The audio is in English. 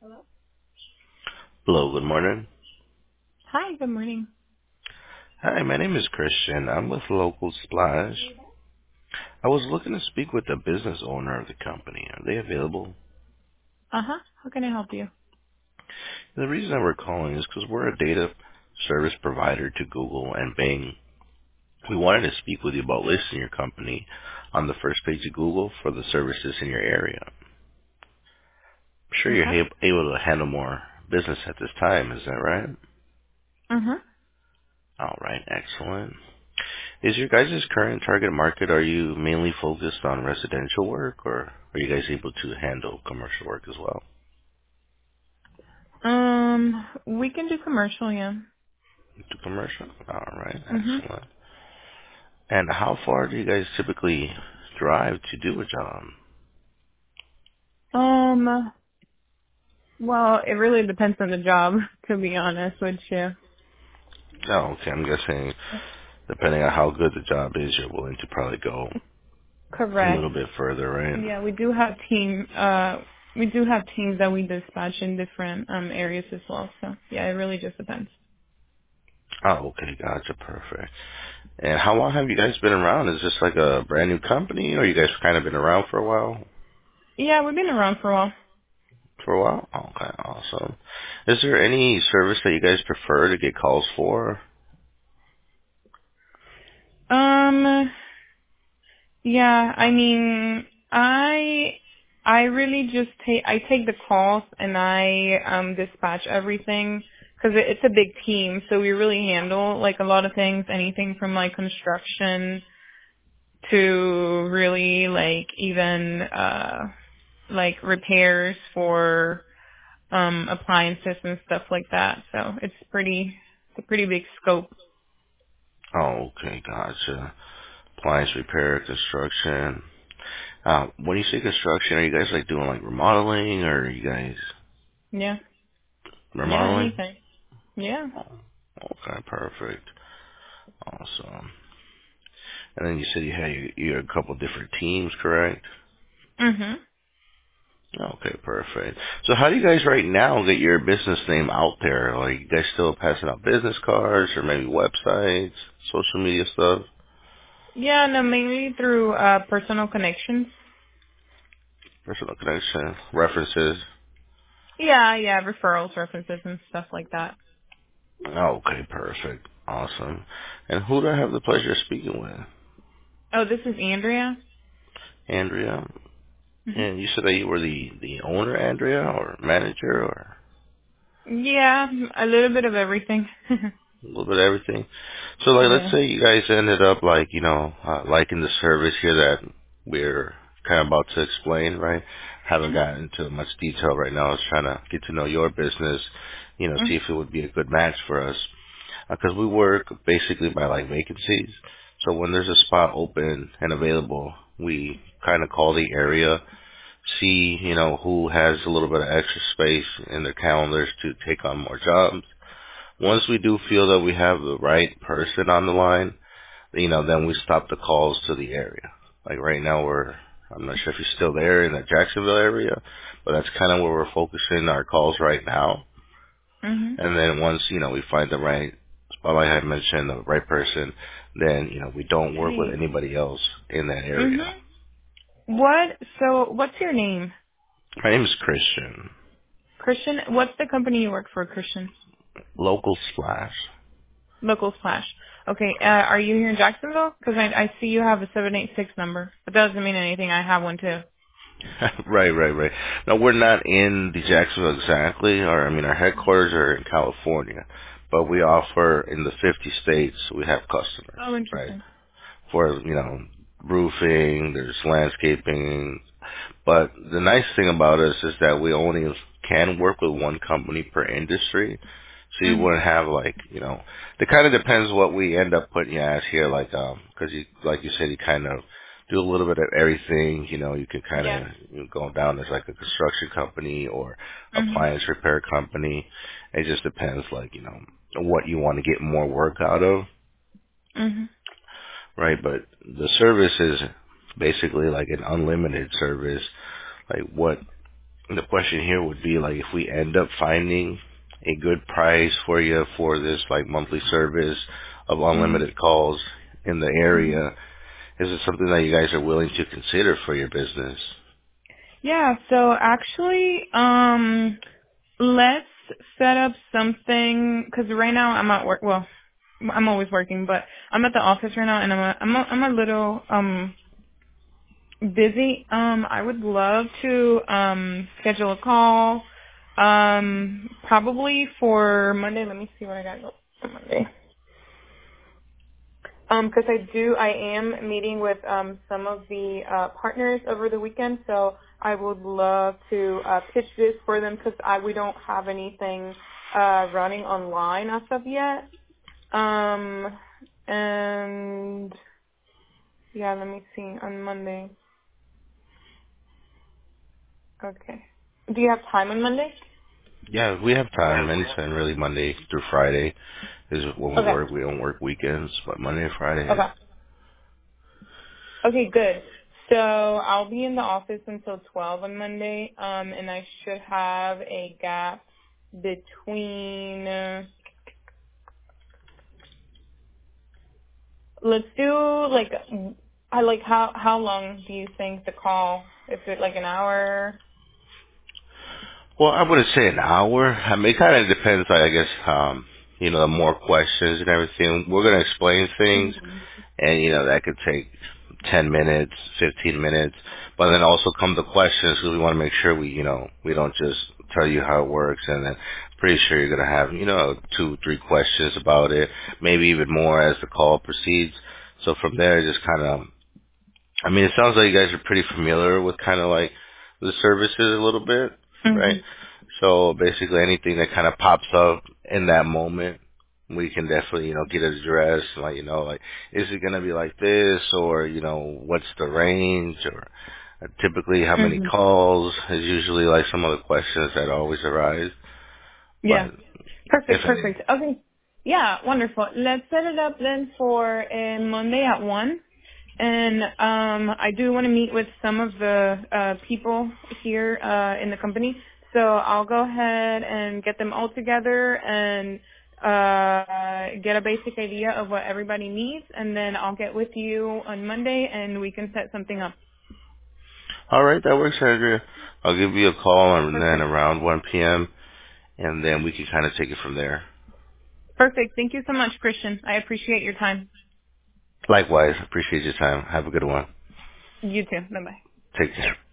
Hello, good morning. Hi, good morning. Hi, my name is Christian. I'm with Local Splash. I was looking to speak with the business owner of the company. Are they available? Uh-huh. How can I help you? The reason that we're calling is because we're a data service provider to Google and Bing. We wanted to speak with you about listing your company on the first page of Google for the services in your area. I'm sure you're Okay. able to handle more business at this time. Is that right? Uh-huh. All right, excellent. Is your guys' current target market, are you mainly focused on residential work, or are you guys able to handle commercial work as well? We can do commercial, yeah. To commercial? All right, Mm-hmm. excellent. And how far do you guys typically drive to do a job? Well, it really depends on the job, to be honest with you. Oh, okay, I'm guessing depending on how good the job is, you're willing to probably go a Correct. little bit further, right? Yeah, we do have teams that we dispatch in different areas as well. So yeah, it really just depends. Oh, okay, gotcha, perfect. And how long have you guys been around? Is this like a brand new company, or you guys kind of been around for a while? Yeah, we've been around for a while. For a while? Okay, awesome. Is there any service that you guys prefer to get calls for? Um, Yeah, I mean, I really just take the calls and I dispatch everything because it's a big team, so we really handle like a lot of things, anything from like construction to really like even like repairs for appliances and stuff like that. So it's a pretty big scope. Oh, okay, gotcha. Appliance repair, construction. When you say construction, are you guys like doing like remodeling, or are you guys Yeah. Yeah, remodeling? anything. Yeah. Oh, okay, perfect. Awesome. And then you said you had a couple different teams, correct? Mhm. Okay, perfect. So how do you guys right now get your business name out there? Like, you guys still passing out business cards or maybe websites, social media stuff? Yeah, no, mainly through personal connections. Personal connection, references. Yeah, yeah, referrals, references, and stuff like that. Okay, perfect. Awesome. And who do I have the pleasure of speaking with? Oh, this is Andrea. Andrea. hmm And you said that you were the owner, Andrea, or manager, or Yeah, a little bit of everything. a little bit of everything. So, like, let's Yeah. say you guys ended up, like, liking the service here that we're kind of about to explain, right? Haven't Mhm. gotten into much detail right now. I was trying to get to know your business, see Mhm. if it would be a good match for us. Because we work basically by like vacancies. So when there's a spot open and available, we kind of call the area, see, who has a little bit of extra space in their calendars to take on more jobs. Once we do feel that we have the right person on the line, then we stop the calls to the area. Like right now I'm not sure if you're still there in the Jacksonville area, but that's kind of where we're focusing our calls right now. Mhm. And then once, we find the right, well, like I mentioned, the right person, then, we don't work with Hey. anybody else in that area. Mhm. What? So, what's your name, My name is Christian. Christian? What's the company you work for, Christian? Local Splash. Local Splash. Okay. Are you here in Jacksonville? Because I see you have a 786 number, but that doesn't mean anything. I have one too. Right. No, we're not in the Jacksonville exactly, our headquarters are in California, but we offer in the 50 states, we have customers, Oh, right? interesting. For, roofing, there's landscaping, but the nice thing about us is that we only can work with one company per industry. So you Mhm. wouldn't have like, it kind of depends what we end up putting you as here, like, cause you, like you said, you kind of do a little bit of everything, you can kind Yeah. of go down as like a construction company or Mhm. appliance repair company. It just depends, like, what you want to get more work out of, Mhm. right? But the service is basically like an unlimited service. Like what the question here would be like if we end up finding a good price for you for this like monthly service of Mhm. unlimited calls in the Mhm. area, is it something that you guys are willing to consider for your business? Yeah. So actually, let's set up something because right now I'm at work. Well, I'm always working, but I'm at the office right now, and I'm a little busy. I would love to schedule a call. Probably for Monday. Let me see what I got for Monday. Because I am meeting with some of the partners over the weekend, so I would love to pitch this for them because we don't have anything running online as of yet. And yeah, let me see on Monday. Okay. Do you have time on Monday? Yeah, we have time anytime really Monday through Friday is when we Okay. work. We don't work weekends, but Monday and Friday is. Okay. Okay, good. So I'll be in the office until 12 on Monday, and I should have a gap between, let's do like, how long do you think the call? Is it like an hour? Well, I wouldn't say an hour. I mean, it kind of depends. Like, I guess, the more questions and everything. We're gonna explain things, Mm-hmm. and that could take 10 minutes, 15 minutes. But then also come the questions because we want to make sure we don't just tell you how it works, and then pretty sure you're gonna have, 2, 3 questions about it, maybe even more as the call proceeds. So from there, just kind of I mean, it sounds like you guys are pretty familiar with kind of like the services a little bit, right? Mm-hmm. So basically anything that kind of pops up in that moment, we can definitely, get it addressed. Like, like, is it going to be like this or, what's the range or typically how many Mm-hmm. calls is usually like some of the questions that always arise. Yeah. But if Perfect, any, perfect. Okay. Yeah, wonderful. Let's set it up then for Monday at 1. And I do want to meet with some of the people here in the company. So I'll go ahead and get them all together and get a basic idea of what everybody needs. And then I'll get with you on Monday and we can set something up. all right, that works, Andrea. I'll give you a call and then Perfect. around 1 p.m. and then we can kind of take it from there. Perfect. Thank you so much, Christian. I appreciate your time. Likewise. Appreciate your time. Have a good one. You too. Bye-bye. Take care.